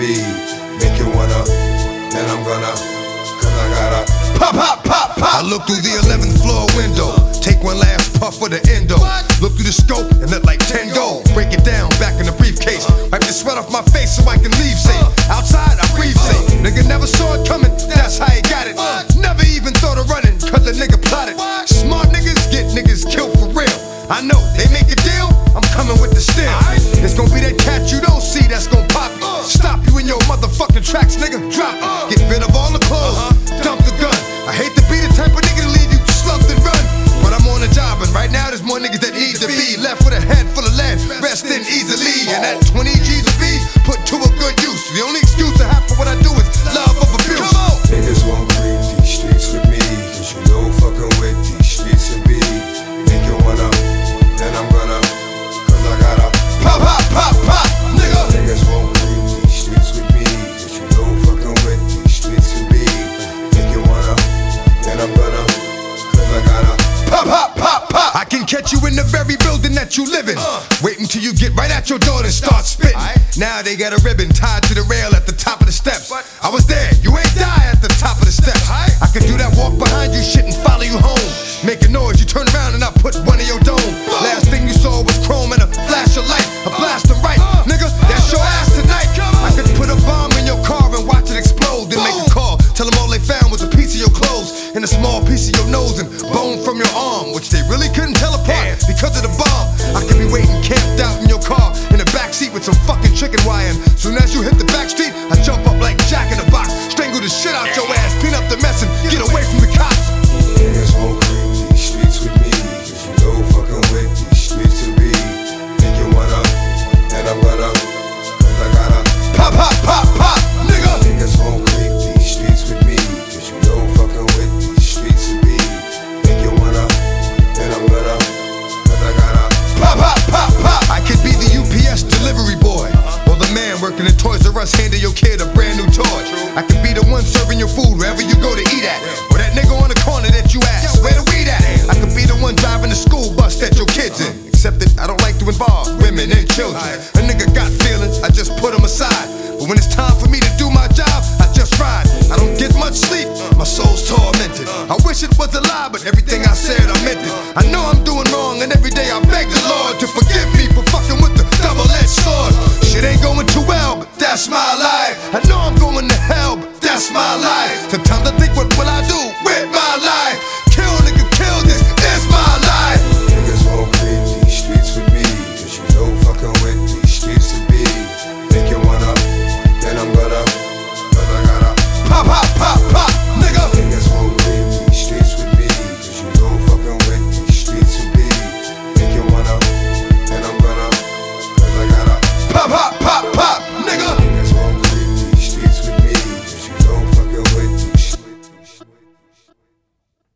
be. Make you wanna, then I'm gonna, cause I gotta pop, pop, pop, pop. I look through the 11th floor window, take one last puff for the endo. Look through the scope and let like 10 go. Break it down, back in the briefcase. Wipe the sweat off my face so I can leave safe. Outside, I breathe safe. Nigga never saw it coming, that's how he got it. Never even thought of running, cause the nigga plotted. Smart niggas get niggas killed for real. I know, they make a deal, I'm coming with the steel. It's gonna be that cat you don't see that's gonna pop it. Stop you in your motherfucking tracks, nigga, drop it. Get rid of all the clothes, dump the gun. I hate to be the type of nigga to leave you slumped and run, but I'm on the job and right now there's more niggas that need to be left with a head full of lead, resting easily. And that 20 G's will be put to a good use. The only excuse I have for what I do is love of abuse. Niggas won't leave these streets with me, cause you know fucking with these streets will be. Make you wanna, then I'm gonna, cause I gotta pop, pop, pop, pop, nigga. Niggas won't leave these streets with me, cause you know fucking with these streets will be. Make you wanna, then I'm gonna, cause I gotta pop, pop, pop, pop. I can catch you in the very building that you live in. Wait until you get right at your door and start spitting. Now they got a ribbon tied to the rail at the top of the steps. I was there, you ain't die at the top of the steps. I could do that walk behind you shit and follow you home. Make a noise, you turn around and I put one in your dome. Last thing you saw was chrome and a flash of light. A blast them right, nigga, that's your ass tonight. I could put a bomb in your car and watch it explode. Then make a call, tell them all they found was a piece of your clothes and a small piece of your nose and bone from your arm, which they really couldn't tell apart because of the bomb. I could be waiting camped out in your car in the backseat with some fucking chicken wire. And soon as you hit the back street, I jump up like Jack in the Box, strangle the shit out your ass, clean up the mess and get away from the cops. Niggas won't creep these streets with me, cause you know fucking with these streets will be. Make you wanna, and I'm gonna, cause I gotta pop, pop, pop, pop, nigga. Niggas won't creep these streets with me, cause you know fucking with these streets will be. Make you wanna, and I'm gonna, cause I gotta pop, pop, pop, pop. I could be the UPS delivery boy, or the man working at Toys R Us handing your kid a brand new toy. I could be the one serving your food wherever you go to eat at, or that nigga on the corner that you ask, where the weed at? I could be the one driving the school bus that your kid's in, except that I don't like to involve women and children. A nigga got feelings, I just put them aside, but when it's time for me to do my job, I just ride. I don't get much sleep, my soul's tormented. I wish it was a lie, but everything I said I meant it. I know I'm doing wrong and every day I beg the Lord to forgive me for fucking with the double-edged sword. Shit ain't going too well, but that's my life. I know I'm going to hell, but that's my life.